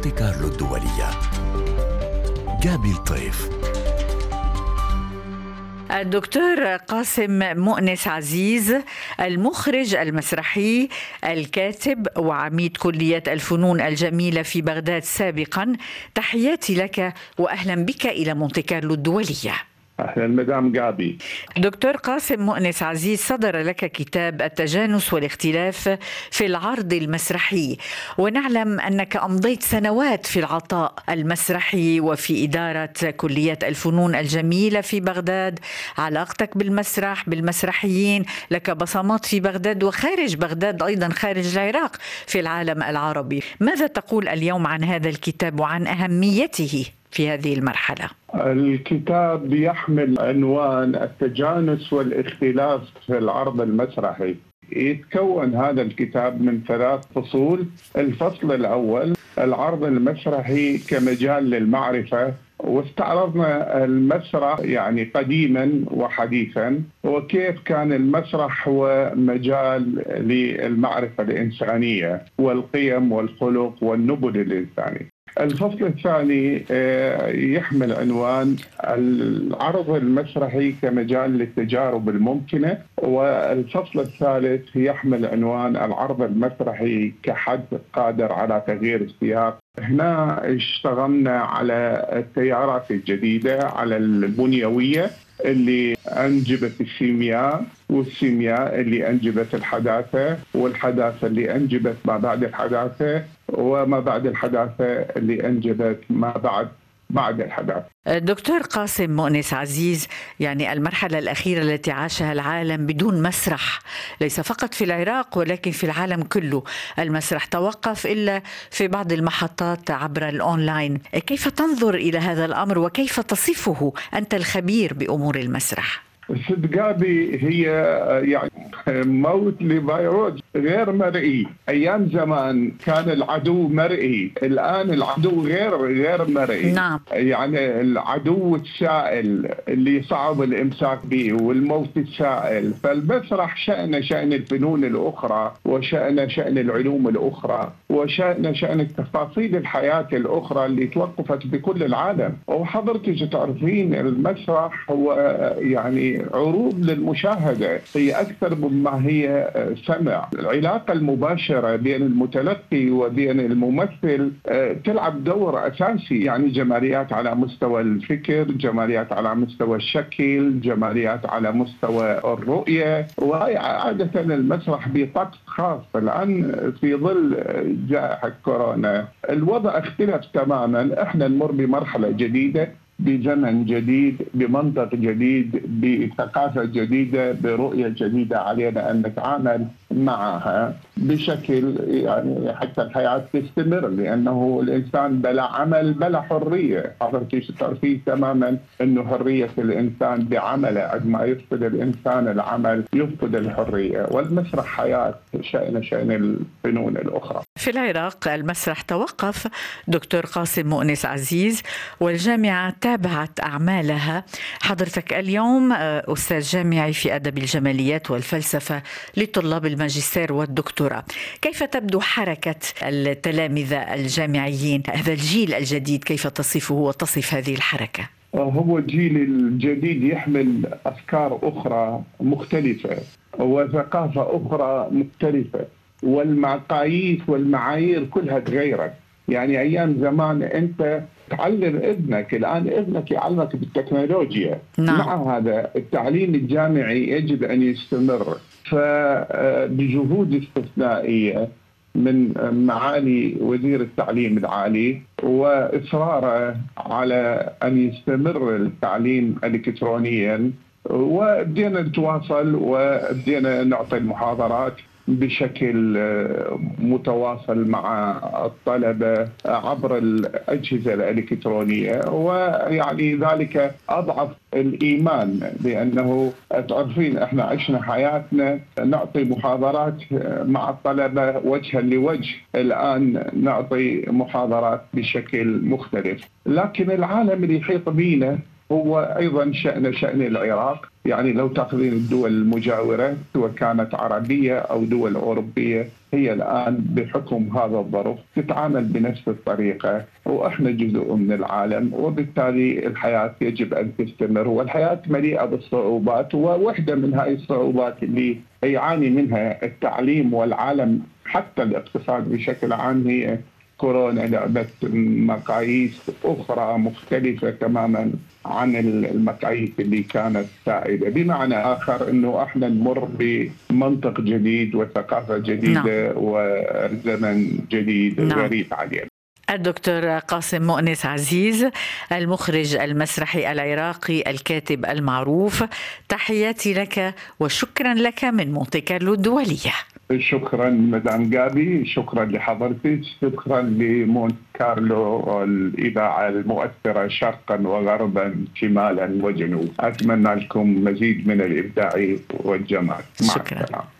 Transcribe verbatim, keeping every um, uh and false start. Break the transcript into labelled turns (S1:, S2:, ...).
S1: مونتي كارلو الدولية. جابي الطيف.
S2: الدكتور قاسم مؤنس عزيز، المخرج المسرحي، الكاتب وعميد كلية الفنون الجميلة في بغداد سابقا، تحياتي لك وأهلا بك إلى مونتي كارلو الدولية.
S3: أهلا مدام جابي.
S2: دكتور قاسم مؤنس عزيز، صدر لك كتاب التجانس والاختلاف في العرض المسرحي، ونعلم أنك أمضيت سنوات في العطاء المسرحي وفي إدارة كلية الفنون الجميلة في بغداد. علاقتك بالمسرح، بالمسرحيين، لك بصمات في بغداد وخارج بغداد، أيضا خارج العراق في العالم العربي. ماذا تقول اليوم عن هذا الكتاب وعن أهميته في هذه المرحلة؟
S3: الكتاب يحمل عنوان التجانس والاختلاف في العرض المسرحي. يتكون هذا الكتاب من ثلاث فصول. الفصل الأول العرض المسرحي كمجال للمعرفة، واستعرضنا المسرح يعني قديما وحديثا، وكيف كان المسرح هو مجال للمعرفة الإنسانية والقيم والخلق والنبل الإنساني. الفصل الثاني يحمل عنوان العرض المسرحي كمجال للتجارب الممكنة، والفصل الثالث يحمل عنوان العرض المسرحي كحد قادر على تغيير السياق. هنا اشتغلنا على التيارات الجديدة، على البنيوية اللي أنجبت السيمياء، والسيمياء اللي أنجبت الحداثة، والحداثة اللي أنجبت ما بعد الحداثة، وما بعد الحداثة اللي أنجبت ما بعد بعد الحداثة.
S2: دكتور قاسم مؤنس عزيز، يعني المرحلة الأخيرة التي عاشها العالم بدون مسرح، ليس فقط في العراق ولكن في العالم كله، المسرح توقف إلا في بعض المحطات عبر الأونلاين. كيف تنظر إلى هذا الأمر وكيف تصفه أنت الخبير بأمور المسرح؟
S3: صدقابي هي يعني موت لفيروس غير مرئي. أيام زمان كان العدو مرئي، الآن العدو غير غير مرئي.
S2: نعم.
S3: يعني العدو السائل اللي صعب الإمساك به، والموت السائل. فالمسرح شأن شأن الفنون الأخرى، وشأن شأن العلوم الأخرى، وشأن شأن التفاصيل الحياة الأخرى اللي توقفت بكل العالم. وحضرتك تعرفين المسرح هو يعني عروض للمشاهدة، هي أكثر مما هي سمع. العلاقة المباشرة بين المتلقي وبين الممثل تلعب دور أساسي، يعني جماليات على مستوى الفكر، جماليات على مستوى الشكل، جماليات على مستوى الرؤية. وعادة المسرح بطقس خاص. الآن في ظل جائحة كورونا الوضع اختلف تماما. احنا نمر بمرحلة جديدة، بزمن جديد، بمنطق جديد، بثقافة جديدة، برؤية جديدة. علينا أن نتعامل معها بشكل يعني حتى الحياة تستمر، لأنه الإنسان بلا عمل بلا حرية. حضرتك تعرفين تماما أنه حرية الإنسان بعمله، عندما يفقد الإنسان العمل يفقد الحرية. والمسرح حياة شأن شأن الفنون الأخرى.
S2: في العراق المسرح توقف دكتور قاسم مؤنس عزيز، والجامعة تابعت أعمالها. حضرتك اليوم أستاذ جامعي في أدب الجماليات والفلسفة لطلاب الماجستير والدكتوراه. كيف تبدو حركة التلامذة الجامعيين، هذا الجيل الجديد، كيف تصفه وتصف هذه الحركة؟
S3: هو الجيل الجديد يحمل أفكار أخرى مختلفة وثقافة أخرى مختلفة، والمقاييس والمعايير كلها تغيرت. يعني أيام زمان أنت تعلم ابنك، الآن ابنك يعلمك بالتكنولوجيا.
S2: نعم.
S3: مع هذا التعليم الجامعي يجب أن يستمر، فبجهود استثنائية من معالي وزير التعليم العالي وإصراره على أن يستمر التعليم إلكترونيا، وبدينا نتواصل وبدينا نعطي المحاضرات بشكل متواصل مع الطلبة عبر الأجهزة الإلكترونية. ويعني ذلك أضعف الإيمان، لأنه تعرفين إحنا عشنا حياتنا نعطي محاضرات مع الطلبة وجها لوجه، الآن نعطي محاضرات بشكل مختلف. لكن العالم اللي يحيط بينا هو أيضا شأن شأن العراق. يعني لو تأخذين الدول المجاورة سواء كانت عربية أو دول أوروبية، هي الآن بحكم هذا الظرف تتعامل بنفس الطريقة، وإحنا جزء من العالم، وبالتالي الحياة يجب أن تستمر، والحياة مليئة بالصعوبات، وواحدة من هذه الصعوبات اللي يعاني منها التعليم والعالم حتى الاقتصاد بشكل عام هي كورونا. لعبت مقاييس أخرى مختلفة تماما عن المقاييس اللي كانت سائدة، بمعنى آخر أنه احنا نمر بمنطق جديد وثقافة جديدة. نعم. وزمن جديد. نعم. غريب علينا.
S2: الدكتور قاسم مؤنس عزيز، المخرج المسرحي العراقي الكاتب المعروف، تحياتي لك وشكرا لك من مونتي كارلو الدولية.
S3: شكرا مدام جابي، شكرا لحضرتك، شكرا لمونت كارلو الإذاعة المؤثرة شرقا وغربا شمالا وجنوبا. أتمنى لكم مزيد من الإبداع والجمال.
S2: مع شكرا. السلامة.